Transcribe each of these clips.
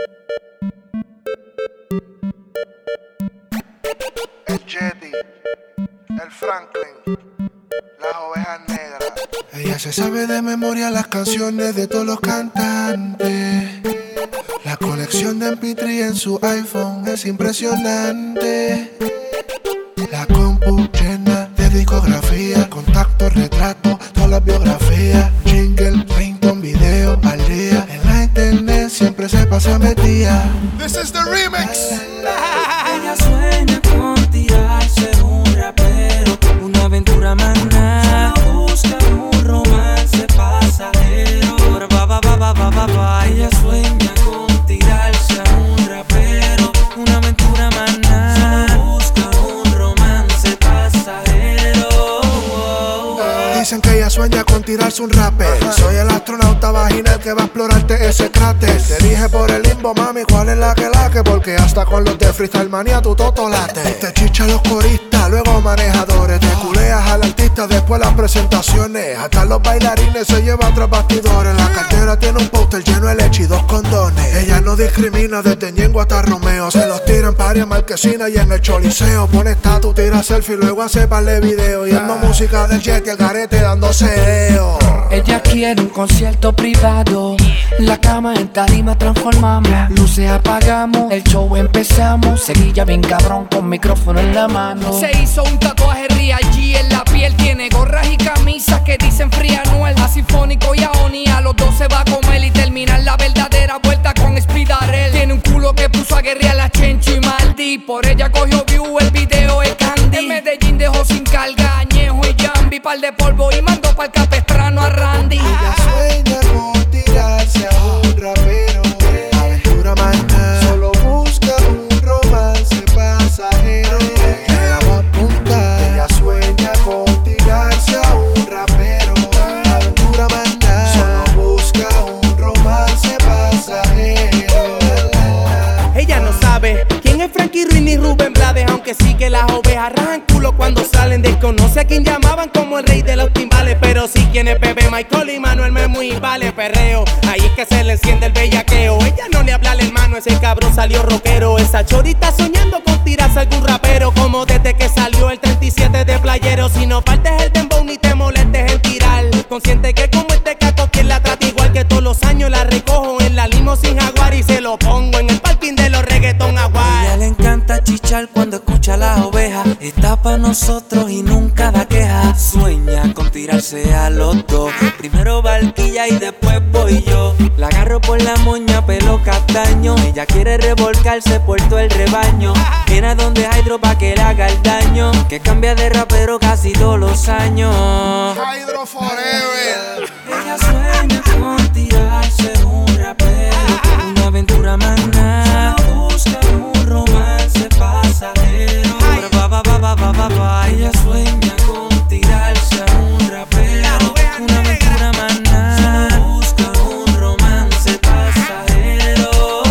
El Jetty, el Franklin, las ovejas negras. Ella se sabe de memoria las canciones de todos los cantantes. La colección de MP3 en su iPhone es impresionante. La compu llena de discografía, contactos, retratos, todas las biografías. Jingle, ringtone, video al día. En la internet siempre se pasa metida. This is the remix. Ella sueña con tirarse un rapero, una aventura más nada. Busca un romance pasajero. Ella sueña con tirarse a un rapero, una aventura más nada. Busca un romance pasajero. Dicen que ella sueña con tirarse un rapper. Soy el astronauta vaginal que va a explorarte ese cráter. Te dije por el limbo, mami, ¿cuál es la que? Porque hasta con los de Freestyle Manía tu toto late. Te chicha los coristas, luego manejadores. Te culeas al artista después las presentaciones. Hasta los bailarines se llevan tras bastidores. La cartera tiene un póster lleno de leche y 2 condones. Ella no discrimina desde Ñengo hasta Romeo. Se los tira en Paria, Marquesina y en el Choliseo. Pone estatus, tira selfie, luego hace par de videos. Y ando música del Jet y el garete dándose eo. Ella quiere un concierto privado. La cama en tarima transformamos. Luces apagamos, el show empezamos. Seguilla bien cabrón con micrófono en la mano. Se hizo un tatuaje Real G en la piel. Tiene gorras y camisas que dicen Free Anuel. A Sinfónico y a Oni, a los dos se va a comer y terminar la verdadera vuelta con Spidarel. Tiene un culo que puso a guerrear a Chencho y Maldi. Por ella cogió view, el video es Candy. En Medellín dejó sin carga Añejo y Jambi. Par de polvo y mandó pa'l Capestrano a Randy. Ella sueña con tirarse a un rapero, aventura más nada. Solo busca un romance pasajero. Ella va a apuntar. Ella sueña con tirarse a un rapero, aventura más nada. Solo busca un romance pasajero. Ella no sabe quién es Frankie Ruiz ni Rubén Blades, aunque sí que las ovejas rajan culo cuando salen. Desconoce a quien llamaban como el rey de los timbales, pero sí quién es Bebé Michael y Manuel Memo y Vale Perreo. Ahí es que se le enciende el bellaqueo. Ella no le habla al hermano, ese cabrón salió rockero. Esa chorita soñando con tirarse a algún rapero, como desde que salió el 37 de Playero. Si no partes el dembow ni te molestes en tirar, consciente que como este caco quien la trata igual, que todos los años la recojo en la limo sin jaguar y se lo pongo en el parking de los reggaeton aguar. A ella le encanta chichar cuando escucha a las ovejas. Está pa' nosotros y nunca da queja. Sueña con tirarse a los dos. Primero Barquilla y después voy yo. La agarro por la moña, pelo castaño. Ella quiere revolcarse por todo el rebaño. Viene a donde Hydro pa' que le haga el daño, que cambia de rapero casi todos los años. Hydro Forever. Ella sueña con tirarse un rapero, una aventura más nada. Busca un romance pasajero. Ella sueña con tirarse a un rapero, una aventura más nada. Busca un romance pasajero.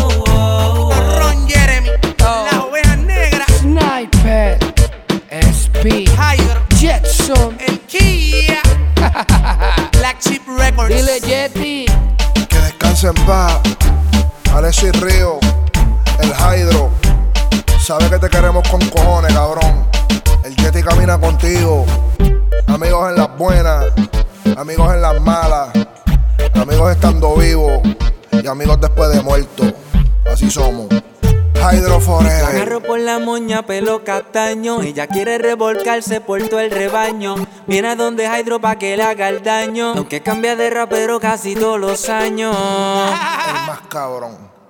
Ron Jeremy, las ovejas negras, Sniper, SP, Hydro, Jetson, el Kia, Black Sheep Records. dile Jetty. Que descanse en paz. Alexis Río, el Hydro. Sabe que te queremos con cojones, cabrón. El Jetty camina contigo. Amigos en las buenas, amigos en las malas, amigos estando vivos y amigos después de muerto. Así somos. Hydro La Forever. agarro por la moña, pelo castaño. Ella quiere revolcarse por todo el rebaño. Viene a donde Hydro pa' que le haga el daño, aunque cambia de rapero casi todos los años. El más cabrón.